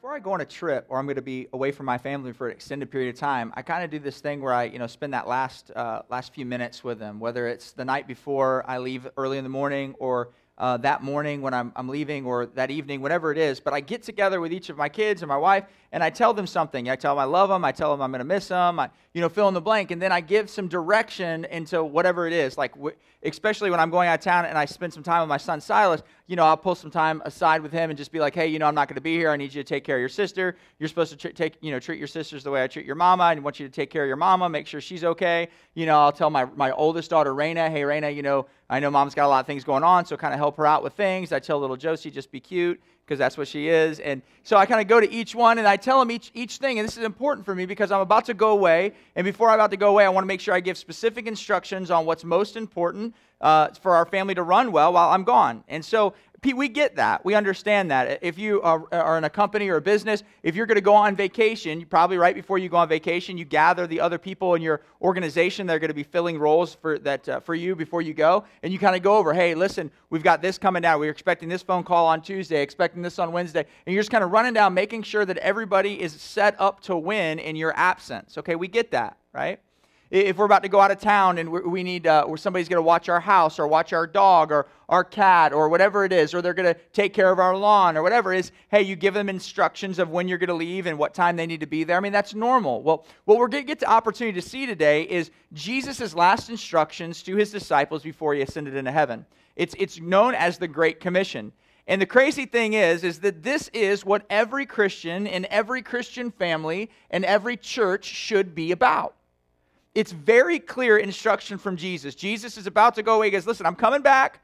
before I go on a trip or I'm going to be away from my family for an extended period of time, I kind of do this thing where I, spend that last few minutes with them, whether it's the night before I leave early in the morning or that morning when I'm leaving or that evening, whatever it is. But I get together with each of my kids and my wife, and I tell them something. I tell them I love them. I tell them I'm going to miss them. Fill in the blank. And then I give some direction into whatever it is. Like, especially when I'm going out of town and I spend some time with my son Silas, I'll pull some time aside with him and just be like, hey, I'm not going to be here. I need you to take care of your sister. You're supposed to treat your sisters the way I treat your mama. I want you to take care of your mama, make sure she's okay. I'll tell my oldest daughter, Raina, hey, Raina, I know mom's got a lot of things going on, so kind of help her out with things. I tell little Josie, just be cute, because that's what she is. And so I kind of go to each one, and I tell them each thing. And this is important for me because I'm about to go away. And before I'm about to go away, I want to make sure I give specific instructions on what's most important for our family to run well while I'm gone. And so we get that. We understand that. If you are in a company or a business, if you're going to go on vacation, you probably right before you go on vacation, you gather the other people in your organization that are going to be filling roles for you before you go, and you kind of go over, hey, listen, we've got this coming down. We're expecting this phone call on Tuesday, expecting this on Wednesday, and you're just kind of running down, making sure that everybody is set up to win in your absence. Okay, we get that, right? If we're about to go out of town and we need, or somebody's going to watch our house or watch our dog or our cat or whatever it is, or they're going to take care of our lawn or whatever it is, hey, you give them instructions of when you're going to leave and what time they need to be there. I mean, that's normal. Well, what we're going to get the opportunity to see today is Jesus' last instructions to his disciples before he ascended into heaven. It's known as the Great Commission. And the crazy thing is that this is what every Christian in every Christian family and every church should be about. It's very clear instruction from Jesus. Jesus is about to go away. He goes, listen, I'm coming back,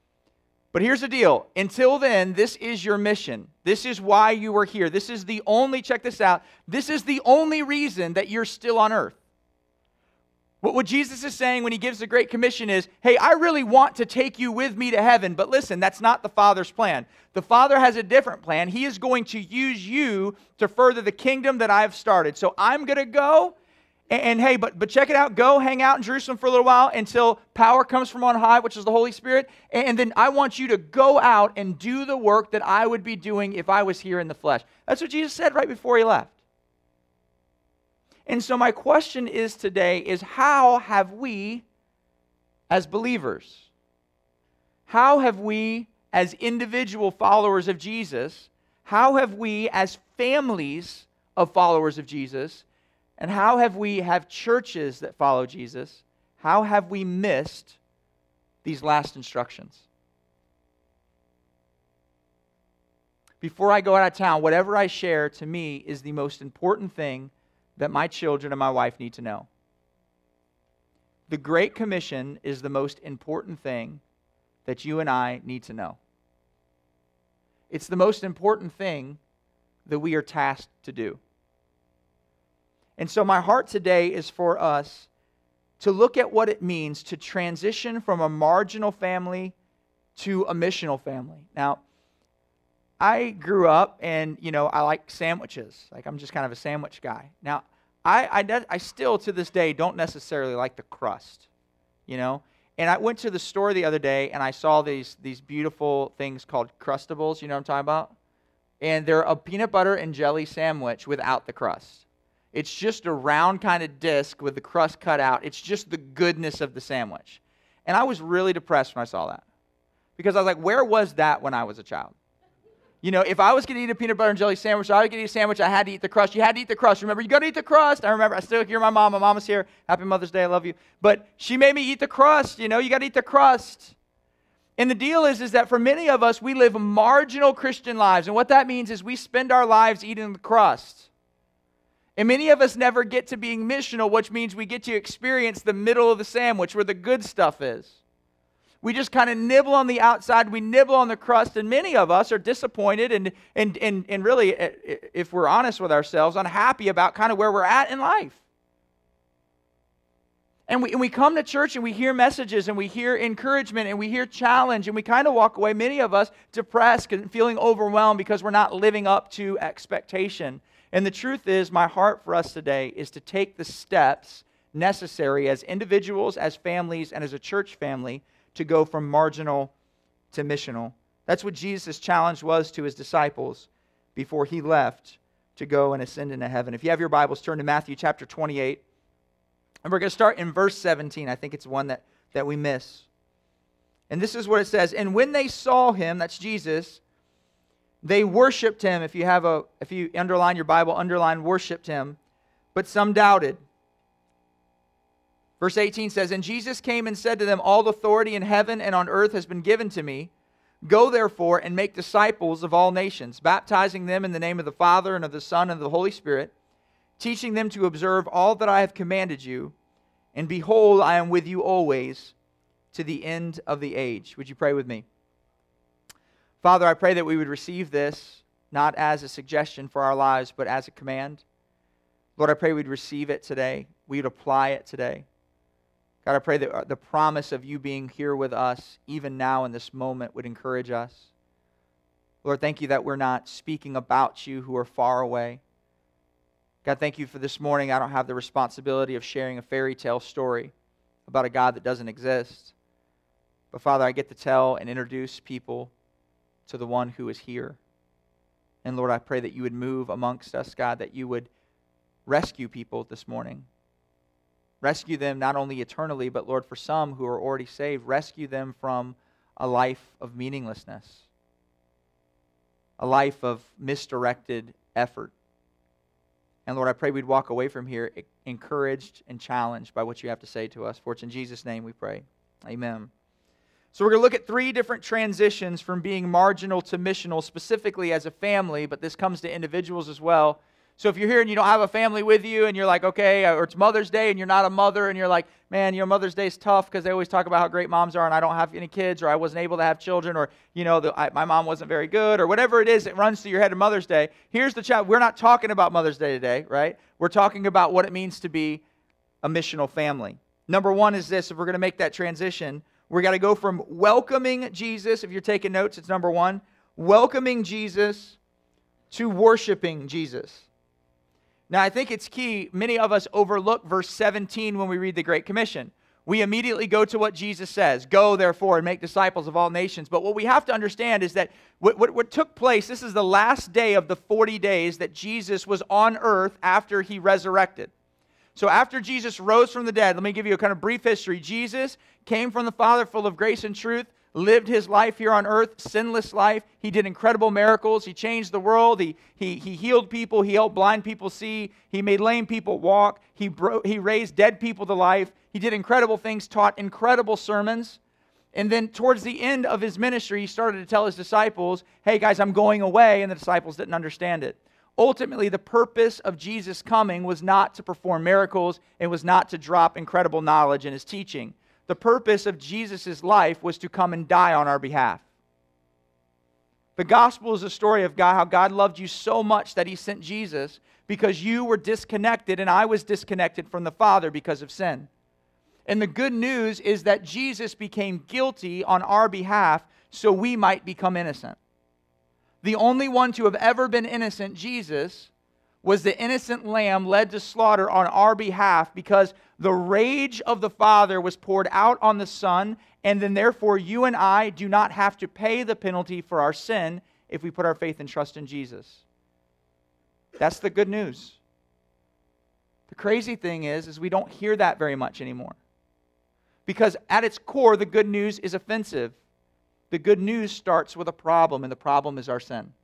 but here's the deal. Until then, this is your mission. This is why you are here. This is the only, check this out, this is the only reason that you're still on earth. What Jesus is saying when he gives the Great Commission is, hey, I really want to take you with me to heaven, but listen, that's not the Father's plan. The Father has a different plan. He is going to use you to further the kingdom that I've started. So I'm going to go. And hey, but check it out. Go hang out in Jerusalem for a little while until power comes from on high, which is the Holy Spirit. And then I want you to go out and do the work that I would be doing if I was here in the flesh. That's what Jesus said right before he left. And so my question is today is how have we as believers, how have we as individual followers of Jesus, how have we as families of followers of Jesus, and how have we have churches that follow Jesus? How have we missed these last instructions? Before I go out of town, whatever I share to me is the most important thing that my children and my wife need to know. The Great Commission is the most important thing that you and I need to know. It's the most important thing that we are tasked to do. And so my heart today is for us to look at what it means to transition from a marginal family to a missional family. Now, I grew up and, I like sandwiches. Like, I'm just kind of a sandwich guy. Now, I still, to this day, don't necessarily like the crust, And I went to the store the other day and I saw these beautiful things called Crustables, you know what I'm talking about? And they're a peanut butter and jelly sandwich without the crust. It's just a round kind of disc with the crust cut out. It's just the goodness of the sandwich. And I was really depressed when I saw that. Because I was like, where was that when I was a child? If I was going to eat a peanut butter and jelly sandwich, I was going to eat a sandwich, I had to eat the crust. You had to eat the crust. Remember, you got to eat the crust. I still hear my mom. My mom is here. Happy Mother's Day. I love you. But she made me eat the crust. You got to eat the crust. And the deal is that for many of us, we live marginal Christian lives. And what that means is we spend our lives eating the crust. And many of us never get to being missional, which means we get to experience the middle of the sandwich where the good stuff is. We just kind of nibble on the outside, we nibble on the crust, and many of us are disappointed and really, if we're honest with ourselves, unhappy about kind of where we're at in life. And we come to church and we hear messages and we hear encouragement and we hear challenge and we kind of walk away, many of us, depressed and feeling overwhelmed because we're not living up to expectation. And the truth is, my heart for us today is to take the steps necessary as individuals, as families, and as a church family to go from marginal to missional. That's what Jesus' challenge was to his disciples before he left to go and ascend into heaven. If you have your Bibles, turn to Matthew chapter 28. And we're going to start in verse 17. I think it's one that we miss. And this is what it says. And when they saw him, that's Jesus, they worshiped him. If you underline your Bible, underline worshiped him. But some doubted. Verse 18 says, And Jesus came and said to them, All authority in heaven and on earth has been given to me. Go therefore and make disciples of all nations, baptizing them in the name of the Father and of the Son and of the Holy Spirit, teaching them to observe all that I have commanded you. And behold, I am with you always to the end of the age. Would you pray with me? Father, I pray that we would receive this not as a suggestion for our lives, but as a command. Lord, I pray we'd receive it today. We'd apply it today. God, I pray that the promise of you being here with us, even now in this moment, would encourage us. Lord, thank you that we're not speaking about you who are far away. God, thank you for this morning. I don't have the responsibility of sharing a fairy tale story about a God that doesn't exist. But Father, I get to tell and introduce people to the one who is here. And Lord, I pray that you would move amongst us, God, that you would rescue people this morning. Rescue them not only eternally, but Lord, for some who are already saved, rescue them from a life of meaninglessness, a life of misdirected effort. And Lord, I pray we'd walk away from here encouraged and challenged by what you have to say to us. For it's in Jesus' name we pray. Amen. So we're going to look at 3 different transitions from being marginal to missional, specifically as a family, but this comes to individuals as well. So if you're here and you don't have a family with you and you're like, okay, or it's Mother's Day and you're not a mother and you're like, man, Mother's Day is tough because they always talk about how great moms are and I don't have any kids or I wasn't able to have children or, my mom wasn't very good or whatever it is that runs through your head of Mother's Day. Here's the challenge. We're not talking about Mother's Day today, right? We're talking about what it means to be a missional family. Number 1 is this. If we're going to make that transition, we're going to go from welcoming Jesus. If you're taking notes, it's number 1. Welcoming Jesus to worshiping Jesus. Now, I think it's key. Many of us overlook verse 17 when we read the Great Commission. We immediately go to what Jesus says, Go, therefore, and make disciples of all nations. But what we have to understand is that what took place, this is the last day of the 40 days that Jesus was on earth after he resurrected. So after Jesus rose from the dead, let me give you a kind of brief history. Jesus came from the Father full of grace and truth, lived his life here on earth, sinless life. He did incredible miracles. He changed the world. He healed people. He helped blind people see. He made lame people walk. He raised dead people to life. He did incredible things, taught incredible sermons. And then towards the end of his ministry, he started to tell his disciples, hey guys, I'm going away. And the disciples didn't understand it. Ultimately, the purpose of Jesus coming was not to perform miracles. It was not to drop incredible knowledge in his teaching. The purpose of Jesus' life was to come and die on our behalf. The gospel is a story of God, how God loved you so much that he sent Jesus because you were disconnected and I was disconnected from the Father because of sin. And the good news is that Jesus became guilty on our behalf so we might become innocent. The only one to have ever been innocent, Jesus, was the innocent lamb led to slaughter on our behalf because the rage of the Father was poured out on the Son, and then therefore you and I do not have to pay the penalty for our sin if we put our faith and trust in Jesus. That's the good news. The crazy thing is we don't hear that very much anymore. Because at its core, the good news is offensive. The good news starts with a problem, and the problem is our sin.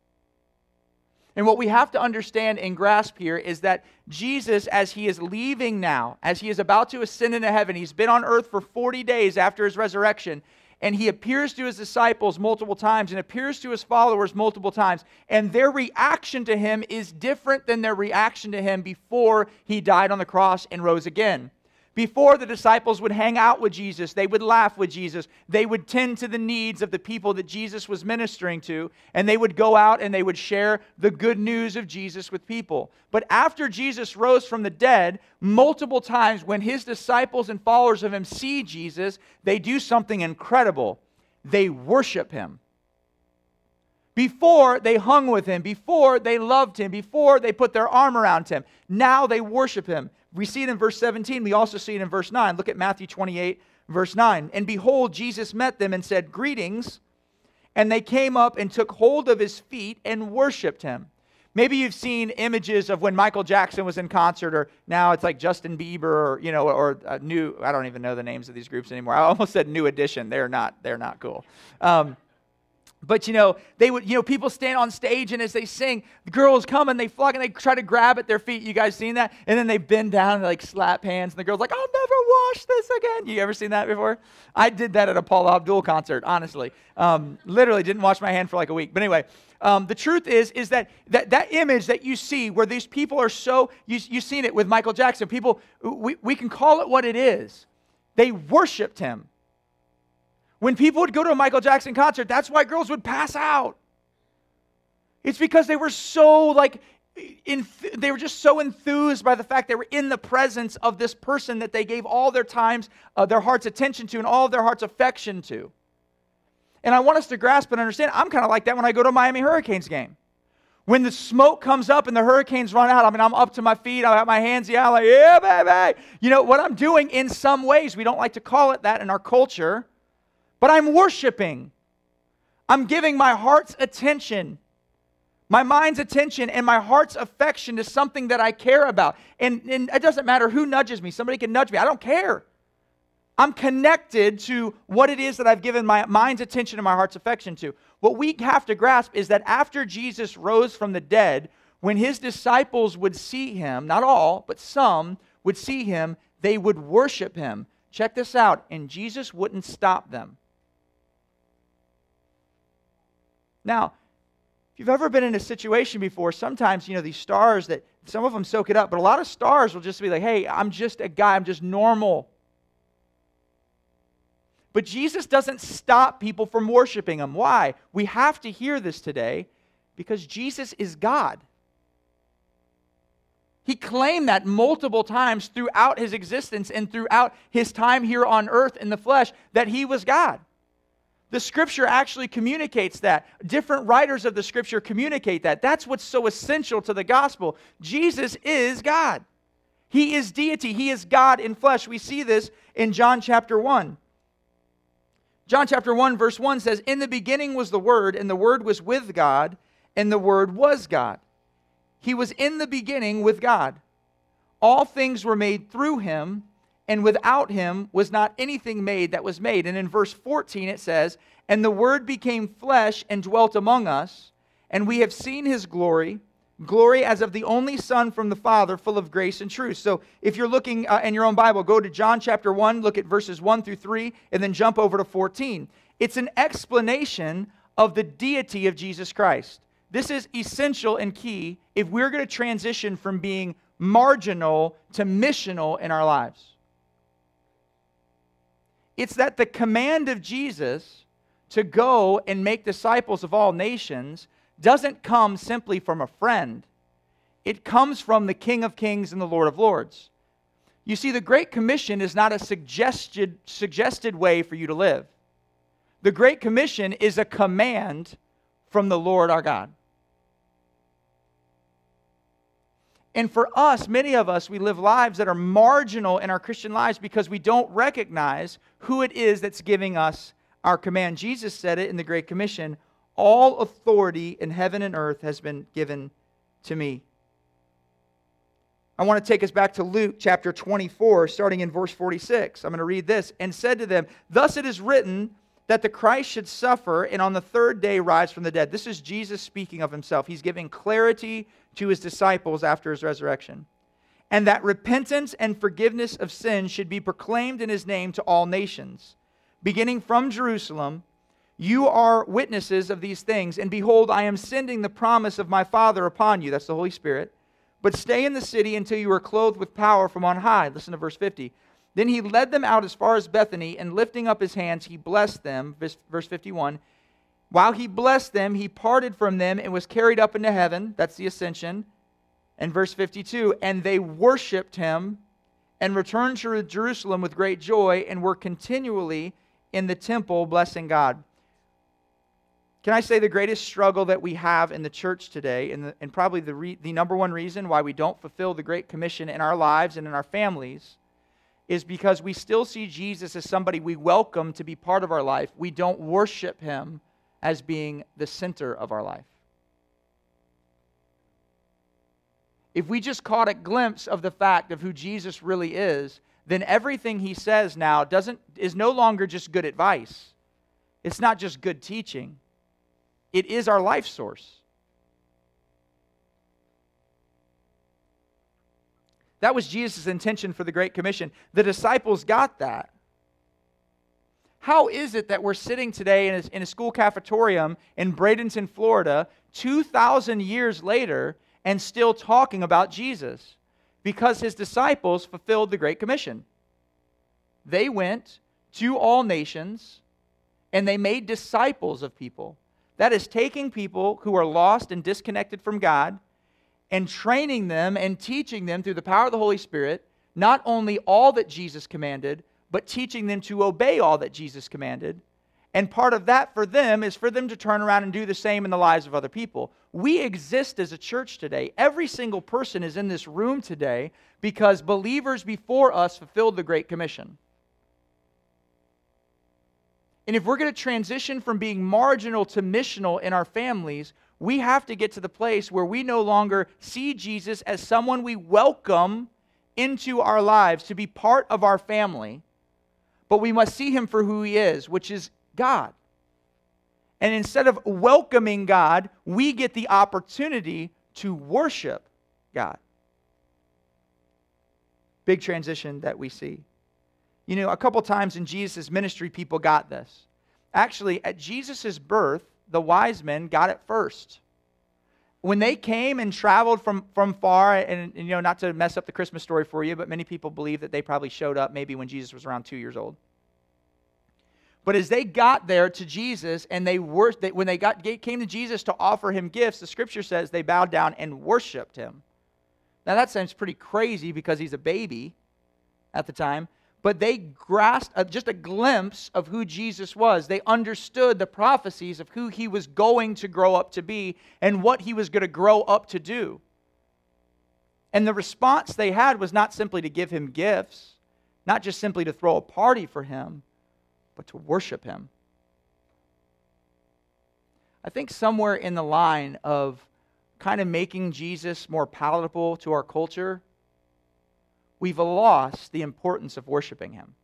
And what we have to understand and grasp here is that Jesus, as he is leaving now, as he is about to ascend into heaven, he's been on earth for 40 days after his resurrection, and he appears to his disciples multiple times and appears to his followers multiple times, and their reaction to him is different than their reaction to him before he died on the cross and rose again. Before, the disciples would hang out with Jesus, they would laugh with Jesus, they would tend to the needs of the people that Jesus was ministering to, and they would go out and they would share the good news of Jesus with people. But after Jesus rose from the dead, multiple times when his disciples and followers of him see Jesus, they do something incredible. They worship him. Before, they hung with him. Before, they loved him. Before, they put their arm around him. Now they worship him. We see it in verse 17. We also see it in verse 9. Look at Matthew 28, verse 9. And behold, Jesus met them and said, Greetings. and they came up and took hold of his feet and worshiped him. Maybe you've seen images of when Michael Jackson was in concert, or now it's like Justin Bieber, or or new. I don't even know the names of these groups anymore. I almost said New Edition. They're not cool. But they would, people stand on stage, and as they sing, the girls come and they flock and they try to grab at their feet. You guys seen that? And then they bend down and like slap hands, and the girl's like, "I'll never wash this again." You ever seen that before? I did that at a Paula Abdul concert, honestly. Literally didn't wash my hand for like a week. But anyway, the truth is that image that you see where these people are so, you've seen it with Michael Jackson. People, we can call it what it is. They worshiped him. When people would go to a Michael Jackson concert, that's why girls would pass out. It's because they were so they were just so enthused by the fact they were in the presence of this person that they gave all their times, their heart's attention to, and all of their heart's affection to. And I want us to grasp and understand, I'm kind of like that when I go to a Miami Hurricanes game. When the smoke comes up and the Hurricanes run out, I'm up to my feet, I have my hands out like, yeah, baby. What I'm doing in some ways, we don't like to call it that in our culture, but I'm worshiping. I'm giving my heart's attention, my mind's attention, and my heart's affection to something that I care about. And it doesn't matter who nudges me. Somebody can nudge me. I don't care. I'm connected to what it is that I've given my mind's attention and my heart's affection to. What we have to grasp is that after Jesus rose from the dead, when his disciples would see him, not all, but some would see him, they would worship him. Check this out. And Jesus wouldn't stop them. Now, if you've ever been in a situation before, sometimes, these stars that, some of them soak it up, but a lot of stars will just be like, hey, I'm just a guy, I'm just normal. But Jesus doesn't stop people from worshiping him. Why? We have to hear this today because Jesus is God. He claimed that multiple times throughout his existence and throughout his time here on earth in the flesh, that he was God. The Scripture actually communicates that. Different writers of the Scripture communicate that. That's what's so essential to the gospel. Jesus is God. He is deity. He is God in flesh. We see this in John chapter 1. John chapter 1 verse 1 says, "In the beginning was the Word, and the Word was with God, and the Word was God. He was in the beginning with God. All things were made through him, and without him was not anything made that was made." And in verse 14 it says, "And the Word became flesh and dwelt among us, and we have seen his glory, glory as of the only Son from the Father, full of grace and truth." So if you're looking in your own Bible, go to John chapter 1, look at verses 1 through 3, and then jump over to 14. It's an explanation of the deity of Jesus Christ. This is essential and key if we're going to transition from being marginal to missional in our lives. It's that the command of Jesus to go and make disciples of all nations doesn't come simply from a friend. It comes from the King of Kings and the Lord of Lords. You see, the Great Commission is not a suggested way for you to live. The Great Commission is a command from the Lord our God. And for us, many of us, we live lives that are marginal in our Christian lives because we don't recognize who it is that's giving us our command. Jesus said it in the Great Commission, "All authority in heaven and earth has been given to me." I want to take us back to Luke chapter 24, starting in verse 46. I'm going to read this. "And said to them, Thus it is written that the Christ should suffer and on the third day rise from the dead." This is Jesus speaking of himself. He's giving clarity to his disciples after his resurrection. "And that repentance and forgiveness of sins should be proclaimed in his name to all nations, beginning from Jerusalem. You are witnesses of these things, and behold, I am sending the promise of my Father upon you." That's the Holy Spirit. "But stay in the city until you are clothed with power from on high." Listen to verse 50. "Then he led them out as far as Bethany, and lifting up his hands, he blessed them." Verse 51. "While he blessed them, he parted from them and was carried up into heaven." That's the ascension. And verse 52. "And they worshipped him and returned to Jerusalem with great joy and were continually in the temple blessing God." Can I say the greatest struggle that we have in the church today, and probably the number one reason why we don't fulfill the Great Commission in our lives and in our families, is because we still see Jesus as somebody we welcome to be part of our life. We don't worship him as being the center of our life. If we just caught a glimpse of the fact of who Jesus really is, then everything he says now is no longer just good advice. It's not just good teaching. It is our life source. That was Jesus' intention for the Great Commission. The disciples got that. How is it that we're sitting today in a school cafetorium in Bradenton, Florida, 2,000 years later, and still talking about Jesus? Because his disciples fulfilled the Great Commission. They went to all nations, and they made disciples of people. That is taking people who are lost and disconnected from God and training them and teaching them through the power of the Holy Spirit, not only all that Jesus commanded, but teaching them to obey all that Jesus commanded. And part of that for them is for them to turn around and do the same in the lives of other people. We exist as a church today. Every single person is in this room today because believers before us fulfilled the Great Commission. And if we're going to transition from being marginal to missional in our families, we have to get to the place where we no longer see Jesus as someone we welcome into our lives to be part of our family, but we must see him for who he is, which is God. And instead of welcoming God, we get the opportunity to worship God. Big transition that we see. You know, a couple times in Jesus' ministry, people got this. Actually, at Jesus' birth, the wise men got it first. When they came and traveled from far, and you know, not to mess up the Christmas story for you, but many people believe that they probably showed up maybe when Jesus was around 2 years old. But as they got there to Jesus, and when they came to Jesus to offer him gifts, the scripture says they bowed down and worshiped him. Now that sounds pretty crazy because he's a baby at the time, but they grasped just a glimpse of who Jesus was. They understood the prophecies of who he was going to grow up to be and what he was going to grow up to do. And the response they had was not simply to give him gifts, not just simply to throw a party for him, but to worship him. I think somewhere in the line of kind of making Jesus more palatable to our culture, we've lost the importance of worshiping him.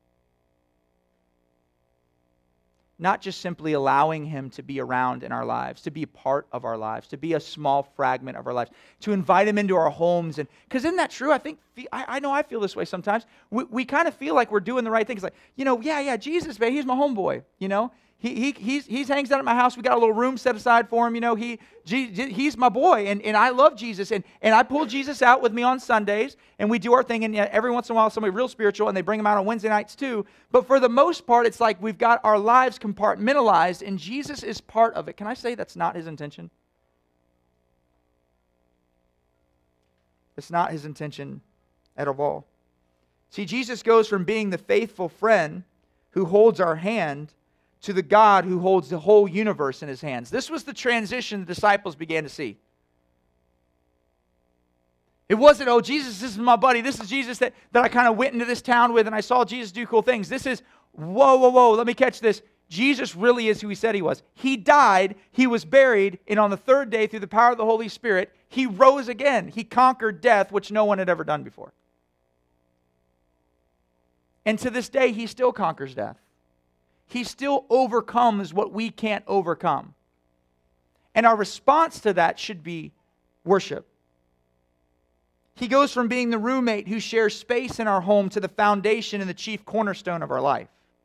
Not just simply allowing him to be around in our lives, to be a part of our lives, to be a small fragment of our lives, to invite him into our homes. And because isn't that true? I know I feel this way sometimes. We kind of feel like we're doing the right things. Like, you know, yeah, Jesus, man, he's my homeboy, you know. He hangs out at my house. We got a little room set aside for him. You know, he's my boy, and I love Jesus. And I pull Jesus out with me on Sundays, and we do our thing. And every once in a while, somebody real spiritual, and they bring him out on Wednesday nights too. But for the most part, it's like we've got our lives compartmentalized, and Jesus is part of it. Can I say that's not his intention? It's not his intention at all. See, Jesus goes from being the faithful friend who holds our hand to the God who holds the whole universe in his hands. This was the transition the disciples began to see. It wasn't, oh, Jesus, this is my buddy. This is Jesus that I kind of went into this town with and I saw Jesus do cool things. This is, whoa, let me catch this. Jesus really is who he said he was. He died, he was buried, and on the third day, through the power of the Holy Spirit, he rose again. He conquered death, which no one had ever done before. And to this day, he still conquers death. He still overcomes what we can't overcome. And our response to that should be worship. He goes from being the roommate who shares space in our home to the foundation and the chief cornerstone of our life.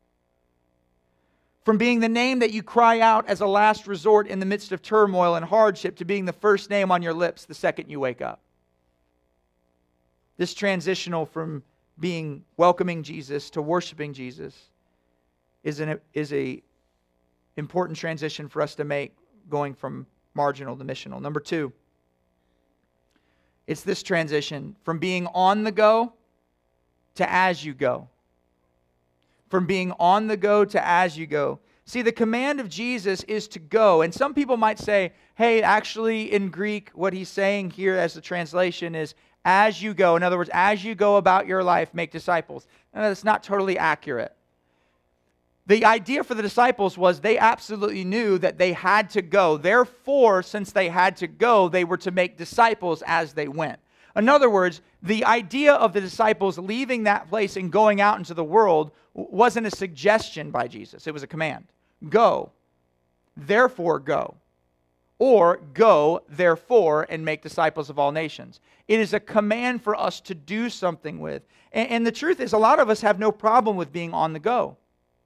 From being the name that you cry out as a last resort in the midst of turmoil and hardship to being the first name on your lips the second you wake up. This transitional from being welcoming Jesus to worshiping Jesus is a important transition for us to make, going from marginal to missional. Number 2, it's this transition from being on the go to as you go. From being on the go to as you go. See, the command of Jesus is to go. And some people might say, hey, actually in Greek, what he's saying here as the translation is as you go. In other words, as you go about your life, make disciples. And that's not totally accurate. The idea for the disciples was they absolutely knew that they had to go. Therefore, since they had to go, they were to make disciples as they went. In other words, the idea of the disciples leaving that place and going out into the world wasn't a suggestion by Jesus. It was a command. Go, therefore go. Or go, therefore, and make disciples of all nations. It is a command for us to do something with. And the truth is, a lot of us have no problem with being on the go.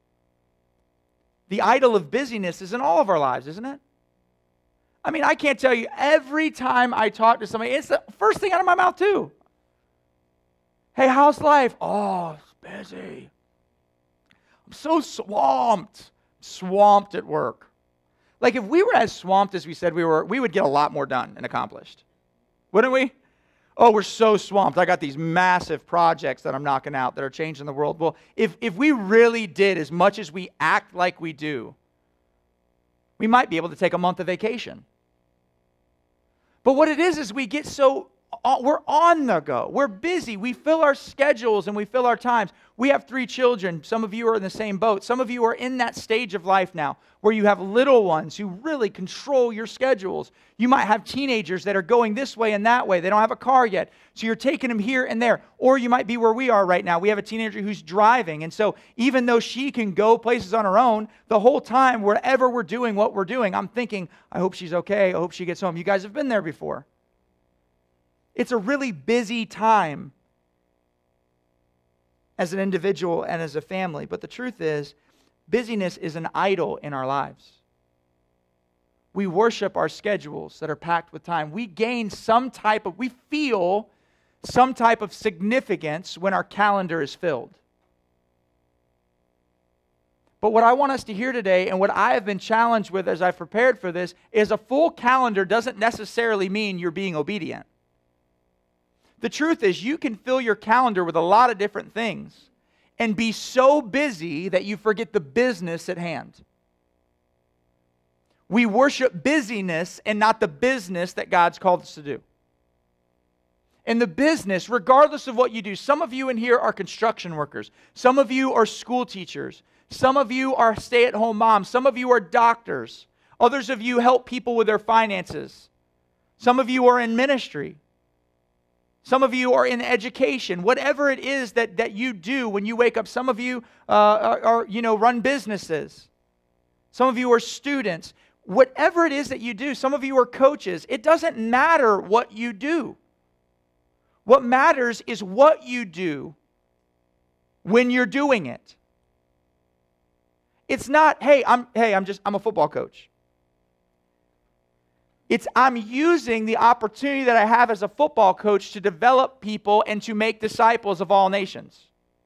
The idol of busyness is in all of our lives, isn't it? I mean, I can't tell you, every time I talk to somebody, it's the first thing out of my mouth too. Hey, how's life? Oh, it's busy. I'm so swamped at work. Like if we were as swamped as we said we were, we would get a lot more done and accomplished. Wouldn't we? Oh, we're so swamped. I got these massive projects that I'm knocking out that are changing the world. Well, if we really did as much as we act like we do, we might be able to take a month of vacation. But what it is we get so, we're on the go. We're busy. We fill our schedules and we fill our times. We have 3 children. Some of you are in the same boat. Some of you are in that stage of life now where you have little ones who really control your schedules. You might have teenagers that are going this way and that way. They don't have a car yet, so you're taking them here and there. Or you might be where we are right now. We have a teenager who's driving, and so even though she can go places on her own, the whole time, wherever we're doing what we're doing, I'm thinking, I hope she's okay. I hope she gets home. You guys have been there before. It's a really busy time as an individual and as a family. But the truth is, busyness is an idol in our lives. We worship our schedules that are packed with time. We feel some type of significance when our calendar is filled. But what I want us to hear today, and what I have been challenged with as I've prepared for this, is a full calendar doesn't necessarily mean you're being obedient. The truth is, you can fill your calendar with a lot of different things and be so busy that you forget the business at hand. We worship busyness and not the business that God's called us to do. And the business, regardless of what you do, some of you in here are construction workers. Some of you are school teachers. Some of you are stay-at-home moms. Some of you are doctors. Others of you help people with their finances. Some of you are in ministry. Some of you are in education. Whatever it is that you do when you wake up, some of you run businesses. Some of you are students. Whatever it is that you do, some of you are coaches. It doesn't matter what you do. What matters is what you do when you're doing it. It's not, I'm a football coach. It's I'm using the opportunity that I have as a football coach to develop people and to make disciples of all nations.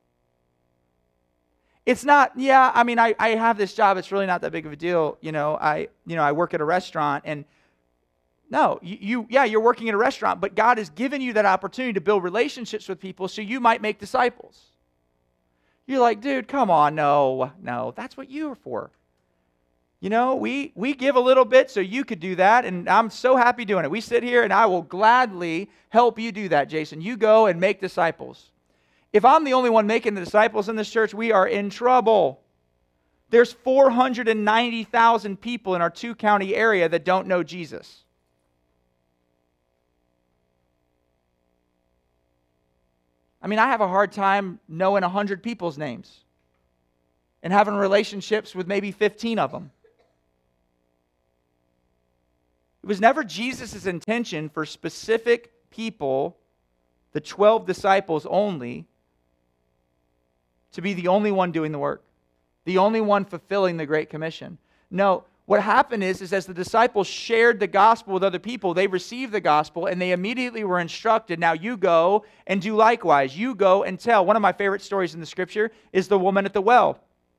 It's not, I have this job, it's really not that big of a deal. I work at a restaurant, and no, you're working at a restaurant, but God has given you that opportunity to build relationships with people so you might make disciples. You're like, dude, come on, no, that's what you are for. We give a little bit so you could do that, and I'm so happy doing it. We sit here, and I will gladly help you do that, Jason. You go and make disciples. If I'm the only one making the disciples in this church, we are in trouble. There's 490,000 people in our 2-county area that don't know Jesus. I have a hard time knowing 100 people's names and having relationships with maybe 15 of them. It was never Jesus' intention for specific people, the 12 disciples only, to be the only one doing the work, the only one fulfilling the Great Commission. No, what happened is as the disciples shared the gospel with other people, they received the gospel and they immediately were instructed, now you go and do likewise. You go and tell. One of my favorite stories in the scripture is the woman at the well.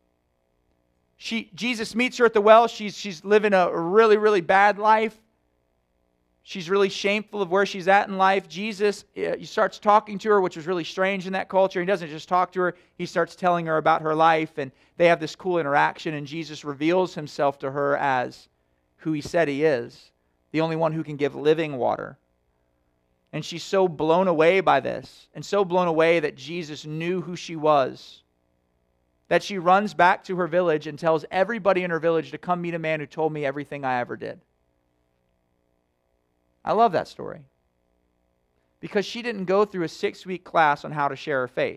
Jesus meets her at the well. She's living a really, really bad life. She's really shameful of where she's at in life. Jesus he starts talking to her, which was really strange in that culture. He doesn't just talk to her. He starts telling her about her life, and they have this cool interaction, and Jesus reveals himself to her as who he said he is, the only one who can give living water. And she's so blown away by this, and so blown away that Jesus knew who she was. that she runs back to her village and tells everybody in her village to come meet a man who told me everything I ever did. I love that story. Because she didn't go through a 6-week class on how to share her faith.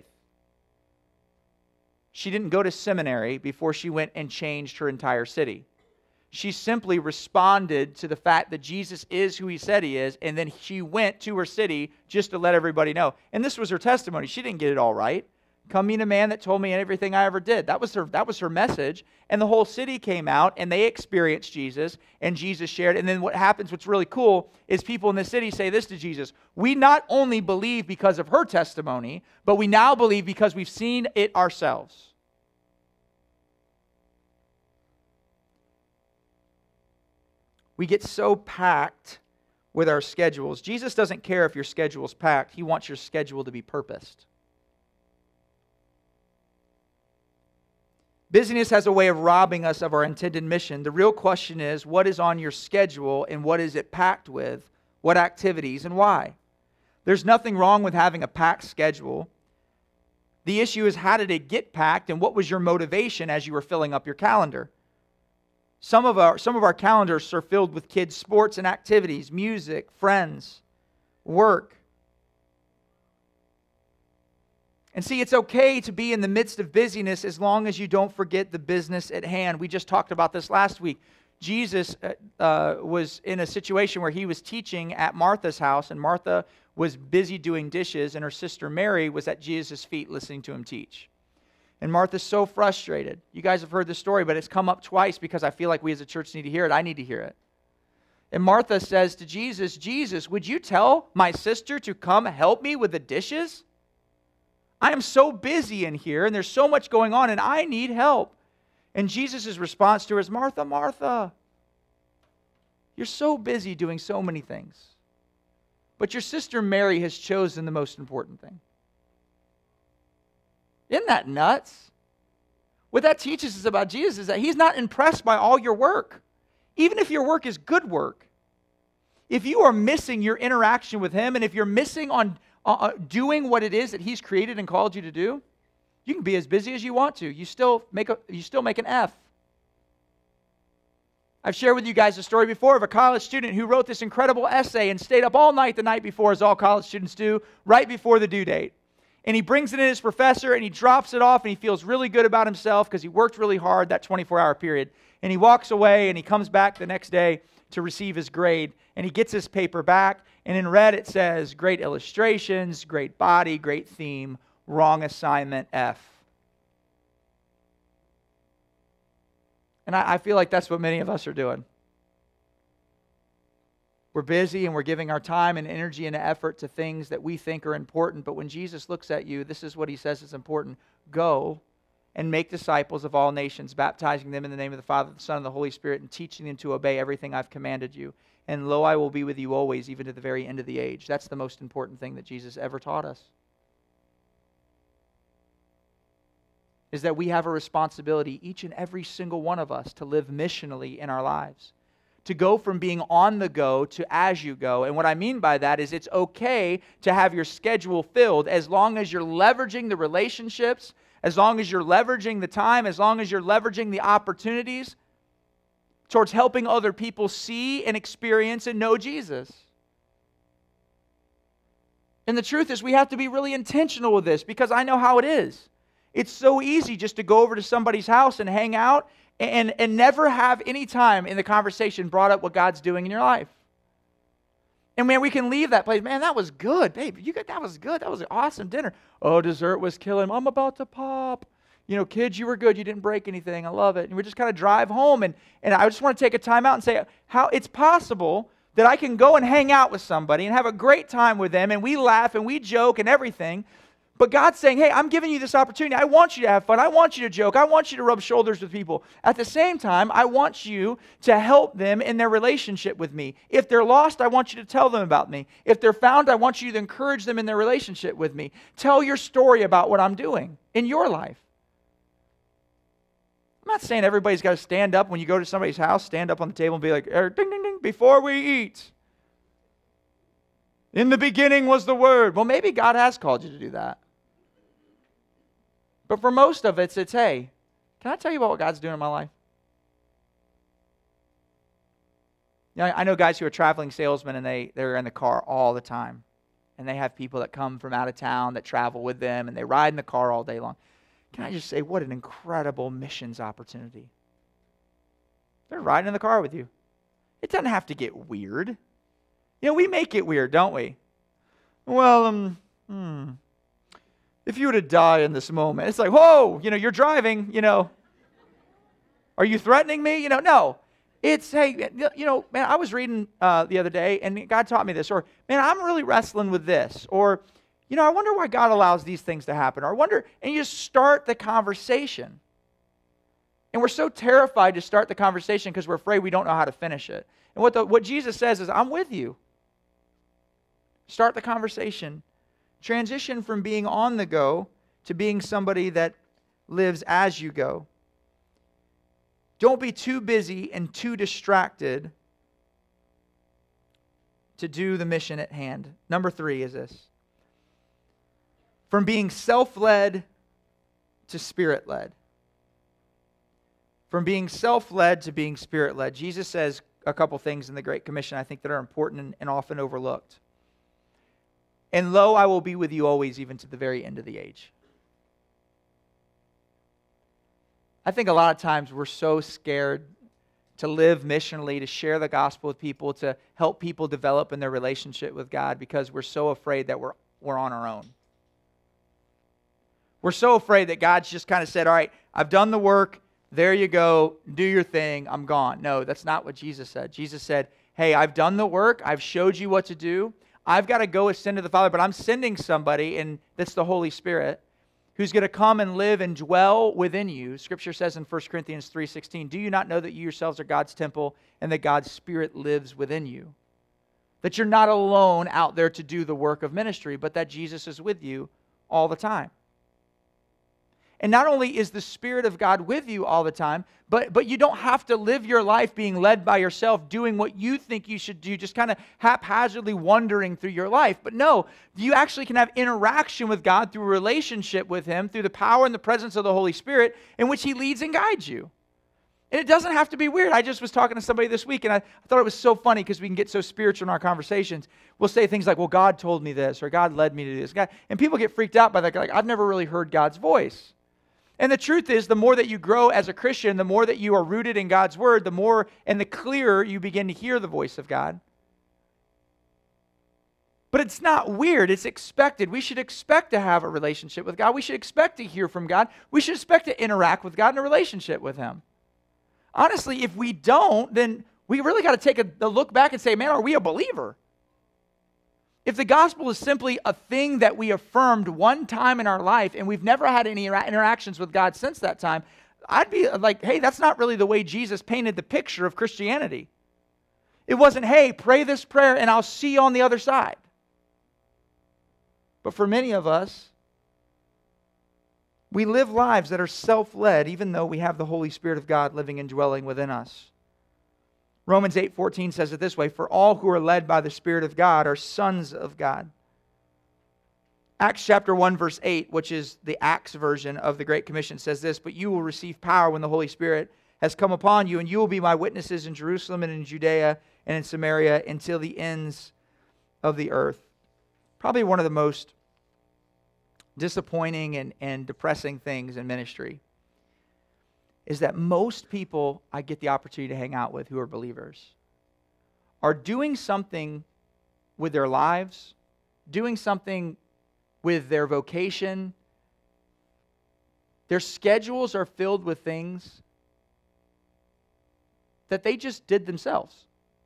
She didn't go to seminary before she went and changed her entire city. She simply responded to the fact that Jesus is who he said he is, and then she went to her city just to let everybody know. And this was her testimony. She didn't get it all right. Come meet a man that told me everything I ever did. That was her message. And the whole city came out, and they experienced Jesus, and Jesus shared. And then what happens, what's really cool, is people in the city say this to Jesus: we not only believe because of her testimony, but we now believe because we've seen it ourselves. We get so packed with our schedules. Jesus doesn't care if your schedule's packed. He wants your schedule to be purposed. Busyness has a way of robbing us of our intended mission. The real question is, what is on your schedule and what is it packed with? What activities and why? There's nothing wrong with having a packed schedule. The issue is, how did it get packed and what was your motivation as you were filling up your calendar? Some of our calendars are filled with kids' sports and activities, music, friends, work. And see, it's okay to be in the midst of busyness as long as you don't forget the business at hand. We just talked about this last week. Jesus was in a situation where he was teaching at Martha's house, and Martha was busy doing dishes, and her sister Mary was at Jesus' feet listening to him teach. And Martha's so frustrated. You guys have heard this story, but it's come up twice because I feel like we as a church need to hear it. I need to hear it. And Martha says to Jesus, Jesus, would you tell my sister to come help me with the dishes? I am so busy in here, and there's so much going on, and I need help. And Jesus' response to her is, Martha, Martha, you're so busy doing so many things, but your sister Mary has chosen the most important thing. Isn't that nuts? What that teaches us about Jesus is that he's not impressed by all your work, even if your work is good work. If you are missing your interaction with him, and if you're missing on doing what it is that he's created and called you to do, you can be as busy as you want to. You still make an F. I've shared with you guys a story before of a college student who wrote this incredible essay and stayed up all night the night before, as all college students do, right before the due date. And he brings it in his professor, and he drops it off, and he feels really good about himself because he worked really hard that 24-hour period. And he walks away, and he comes back the next day to receive his grade, and he gets his paper back, and in red it says, great illustrations, great body, great theme, wrong assignment, F. And I feel like that's what many of us are doing. We're busy and we're giving our time and energy and effort to things that we think are important, but when Jesus looks at you, this is what he says is important. Go and make disciples of all nations, baptizing them in the name of the Father, the Son, and the Holy Spirit, and teaching them to obey everything I've commanded you. And lo, I will be with you always, even to the very end of the age. That's the most important thing that Jesus ever taught us. Is that we have a responsibility, each and every single one of us, to live missionally in our lives. To go from being on the go to as you go. And what I mean by that is it's okay to have your schedule filled as long as you're leveraging the relationships, as long as you're leveraging the time, as long as you're leveraging the opportunities towards helping other people see and experience and know Jesus. And the truth is we have to be really intentional with this, because I know how it is. It's so easy just to go over to somebody's house and hang out and never have any time in the conversation brought up what God's doing in your life. And man, we can leave that place. Man, that was good. Babe, that was good. That was an awesome dinner. Oh, dessert was killing. I'm about to pop. You know, kids, you were good. You didn't break anything. I love it. And we just kind of drive home. And I just want to take a time out and say how it's possible that I can go and hang out with somebody and have a great time with them. And we laugh and we joke and everything. But God's saying, hey, I'm giving you this opportunity. I want you to have fun. I want you to joke. I want you to rub shoulders with people. At the same time, I want you to help them in their relationship with me. If they're lost, I want you to tell them about me. If they're found, I want you to encourage them in their relationship with me. Tell your story about what I'm doing in your life. I'm not saying everybody's got to stand up when you go to somebody's house, stand up on the table and be like, ding, ding, ding, before we eat. In the beginning was the Word. Well, maybe God has called you to do that. But for most of it, it's, hey, can I tell you about what God's doing in my life? You know, I know guys who are traveling salesmen, and they're in the car all the time. And they have people that come from out of town that travel with them, and they ride in the car all day long. Can I just say, what an incredible missions opportunity. They're riding in the car with you. It doesn't have to get weird. You know, we make it weird, don't we? Well, if you were to die in this moment, it's like, whoa, you're driving, Are you threatening me? No. It's, hey, man, I was reading the other day, and God taught me this. Or, man, I'm really wrestling with this. Or, I wonder why God allows these things to happen. Or I wonder, and you just start the conversation. And we're so terrified to start the conversation because we're afraid we don't know how to finish it. And what Jesus says is, I'm with you. Start the conversation. Transition from being on the go to being somebody that lives as you go. Don't be too busy and too distracted to do the mission at hand. Number 3 is this. From being self-led to spirit-led. From being self-led to being spirit-led. Jesus says a couple things in the Great Commission I think that are important and often overlooked. And lo, I will be with you always, even to the very end of the age. I think a lot of times we're so scared to live missionally, to share the gospel with people, to help people develop in their relationship with God because we're so afraid that we're on our own. We're so afraid that God's just kind of said, all right, I've done the work, there you go, do your thing, I'm gone. No, that's not what Jesus said. Jesus said, hey, I've done the work, I've showed you what to do, I've got to go ascend to the Father, but I'm sending somebody, and that's the Holy Spirit, who's going to come and live and dwell within you. Scripture says in 1 Corinthians 3:16, do you not know that you yourselves are God's temple and that God's Spirit lives within you? That you're not alone out there to do the work of ministry, but that Jesus is with you all the time. And not only is the Spirit of God with you all the time, but you don't have to live your life being led by yourself, doing what you think you should do, just kind of haphazardly wandering through your life. But no, you actually can have interaction with God through a relationship with Him, through the power and the presence of the Holy Spirit, in which He leads and guides you. And it doesn't have to be weird. I just was talking to somebody this week, and I thought it was so funny because we can get so spiritual in our conversations. We'll say things like, well, God told me this, or God led me to this. And people get freaked out by that. Like, I've never really heard God's voice. And the truth is, the more that you grow as a Christian, the more that you are rooted in God's Word, the more and the clearer you begin to hear the voice of God. But it's not weird. It's expected. We should expect to have a relationship with God. We should expect to hear from God. We should expect to interact with God in a relationship with Him. Honestly, if we don't, then we really got to take a look back and say, man, are we a believer? If the gospel is simply a thing that we affirmed one time in our life and we've never had any interactions with God since that time, I'd be like, hey, that's not really the way Jesus painted the picture of Christianity. It wasn't, hey, pray this prayer and I'll see you on the other side. But for many of us, we live lives that are self-led even though we have the Holy Spirit of God living and dwelling within us. Romans 8:14 says it this way, for all who are led by the Spirit of God are sons of God. Acts chapter 1 verse 8, which is the Acts version of the Great Commission, says this, but you will receive power when the Holy Spirit has come upon you, and you will be my witnesses in Jerusalem and in Judea and in Samaria until the ends of the earth. Probably one of the most disappointing and depressing things in ministry is that most people I get the opportunity to hang out with who are believers are doing something with their lives, doing something with their vocation. Their schedules are filled with things that they just did themselves.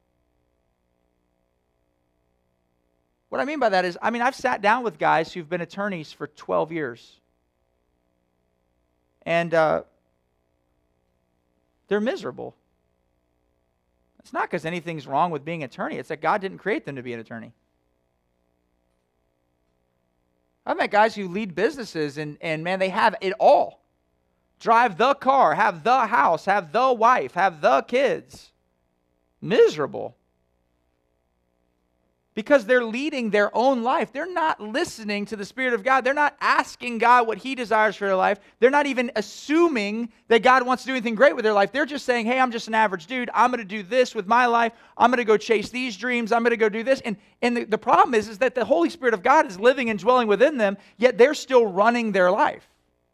What I mean by that is, I've sat down with guys who've been attorneys for 12 years. And they're miserable. It's not because anything's wrong with being an attorney. It's that God didn't create them to be an attorney. I've met guys who lead businesses and man, they have it all. Drive the car, have the house, have the wife, have the kids. Miserable. because they're leading their own life. They're not listening to the Spirit of God. They're not asking God what He desires for their life. They're not even assuming that God wants to do anything great with their life. They're just saying, hey, I'm just an average dude. I'm going to do this with my life. I'm going to go chase these dreams. I'm going to go do this. And the problem is that the Holy Spirit of God is living and dwelling within them, yet they're still running their life.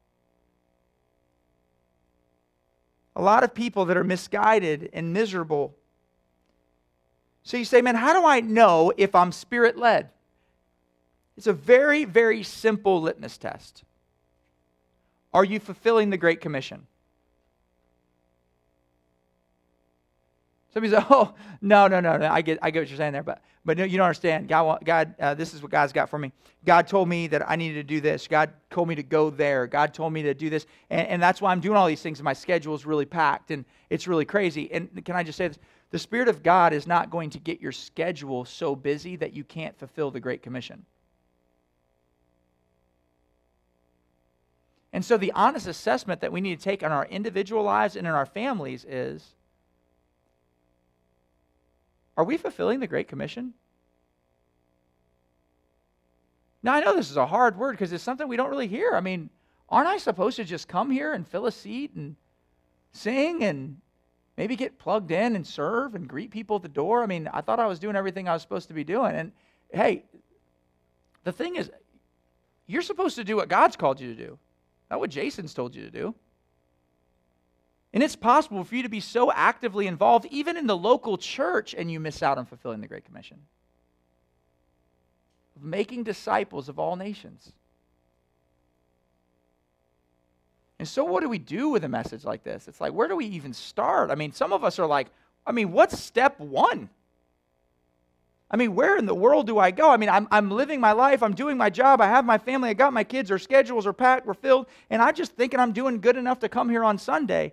A lot of people that are misguided and miserable. So you say, man, how do I know if I'm Spirit-led? It's a very, very simple litmus test. Are you fulfilling the Great Commission? Somebody says, oh, no. I get what you're saying there, but no, you don't understand. God, this is what God's got for me. God told me that I needed to do this. God told me to go there. God told me to do this. And that's why I'm doing all these things, and my schedule is really packed, and it's really crazy. And can I just say this? The Spirit of God is not going to get your schedule so busy that you can't fulfill the Great Commission. And so the honest assessment that we need to take on our individual lives and in our families is, are we fulfilling the Great Commission? Now, I know this is a hard word because it's something we don't really hear. I mean, aren't I supposed to just come here and fill a seat and sing and maybe get plugged in and serve and greet people at the door? I mean, I thought I was doing everything I was supposed to be doing. And hey, the thing is, you're supposed to do what God's called you to do, not what Jason's told you to do. And it's possible for you to be so actively involved, even in the local church, and you miss out on fulfilling the Great Commission of making disciples of all nations. And so what do we do with a message like this? It's like, where do we even start? I mean, some of us are like, what's step one? I mean, where in the world do I go? I mean, I'm living my life. I'm doing my job. I have my family. I got my kids. Our schedules are packed. We're filled. And I'm just thinking I'm doing good enough to come here on Sunday.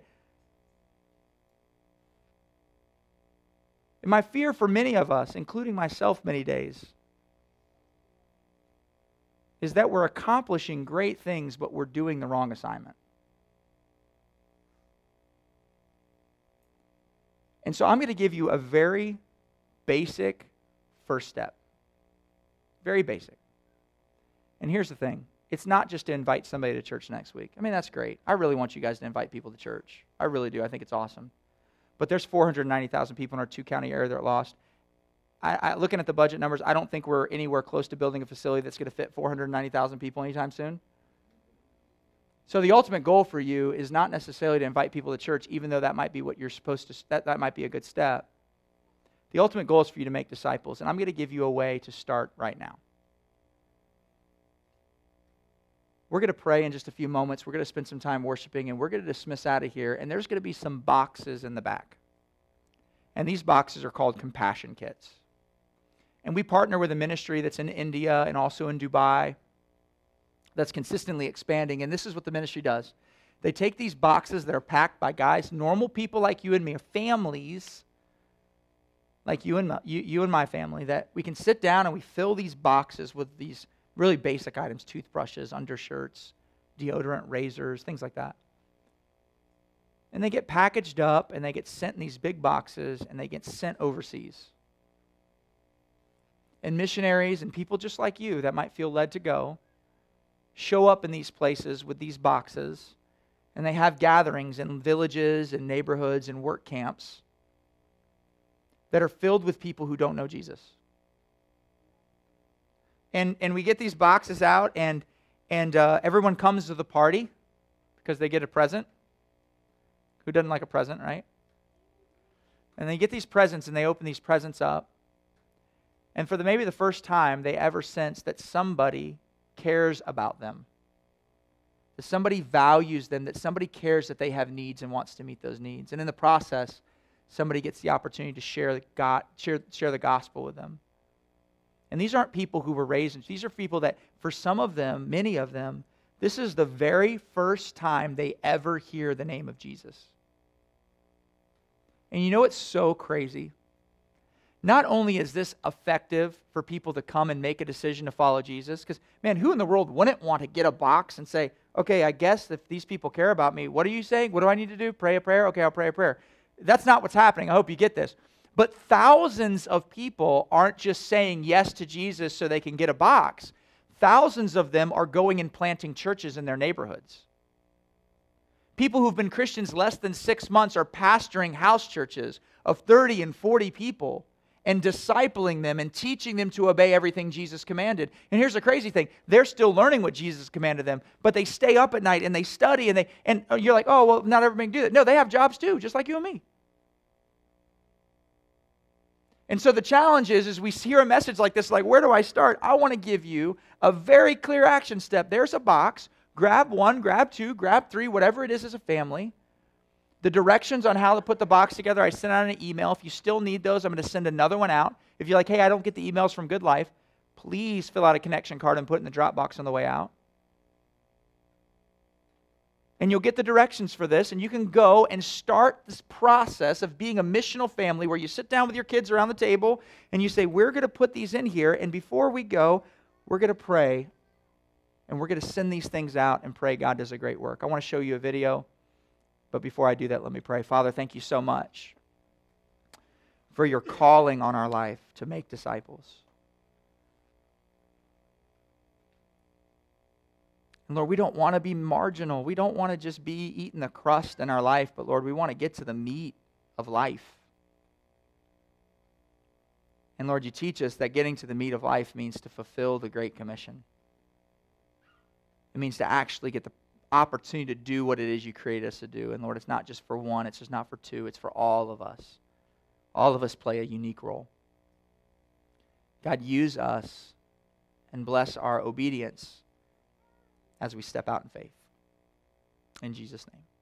And my fear for many of us, including myself many days, is that we're accomplishing great things, but we're doing the wrong assignment. And so I'm going to give you a very basic first step. Very basic. And here's the thing. It's not just to invite somebody to church next week. I mean, that's great. I really want you guys to invite people to church. I really do. I think it's awesome. But there's 490,000 people in our 2-county area that are lost. Looking at the budget numbers, I don't think we're anywhere close to building a facility that's going to fit 490,000 people anytime soon. So the ultimate goal for you is not necessarily to invite people to church, even though that might be what you're supposed to, that might be a good step. The ultimate goal is for you to make disciples, and I'm going to give you a way to start right now. We're going to pray in just a few moments. We're going to spend some time worshiping, and we're going to dismiss out of here, and there's going to be some boxes in the back. And these boxes are called compassion kits. And we partner with a ministry that's in India and also in Dubai that's consistently expanding, and this is what the ministry does. They take these boxes that are packed by guys, normal people like you and me, families like you and my family, that we can sit down and we fill these boxes with these really basic items, toothbrushes, undershirts, deodorant, razors, things like that. And they get packaged up and they get sent in these big boxes and they get sent overseas. And missionaries and people just like you that might feel led to go show up in these places with these boxes, and they have gatherings in villages and neighborhoods and work camps that are filled with people who don't know Jesus. And we get these boxes out, and everyone comes to the party because they get a present. Who doesn't like a present, right? And they get these presents, and they open these presents up. And for maybe the first time, they ever sense that somebody cares about them, that somebody values them, that somebody cares that they have needs and wants to meet those needs. And in the process, somebody gets the opportunity to share the gospel with them. And these aren't people who were raised, these are people that, for some of them, many of them, this is the very first time they ever hear the name of Jesus. And you know what's so crazy? Not only is this effective for people to come and make a decision to follow Jesus, because, man, who in the world wouldn't want to get a box and say, okay, I guess if these people care about me, what are you saying? What do I need to do? Pray a prayer? Okay, I'll pray a prayer. That's not what's happening. I hope you get this. But thousands of people aren't just saying yes to Jesus so they can get a box. Thousands of them are going and planting churches in their neighborhoods. People who've been Christians less than 6 months are pastoring house churches of 30 and 40 people and discipling them and teaching them to obey everything Jesus commanded. And here's the crazy thing. They're still learning what Jesus commanded them, but they stay up at night and they study and you're like, oh, well, not everybody can do that. No, they have jobs too, just like you and me. And so the challenge is we hear a message like this, like, where do I start? I want to give you a very clear action step. There's a box. Grab one, grab two, grab three, whatever it is as a family. The directions on how to put the box together, I sent out an email. If you still need those, I'm going to send another one out. If you're like, hey, I don't get the emails from Good Life, please fill out a connection card and put it in the Dropbox on the way out. And you'll get the directions for this, and you can go and start this process of being a missional family where you sit down with your kids around the table and you say, we're going to put these in here, and before we go, we're going to pray, and we're going to send these things out and pray God does a great work. I want to show you a video, but before I do that, let me pray. Father, thank you so much for your calling on our life to make disciples. And Lord, we don't want to be marginal. We don't want to just be eating the crust in our life, but Lord, we want to get to the meat of life. And Lord, you teach us that getting to the meat of life means to fulfill the Great Commission. It means to actually get the opportunity to do what it is you created us to do. And Lord, it's not just for one, it's just not for two, it's for all of us. All of us play a unique role. God, use us and bless our obedience as we step out in faith. In Jesus' name.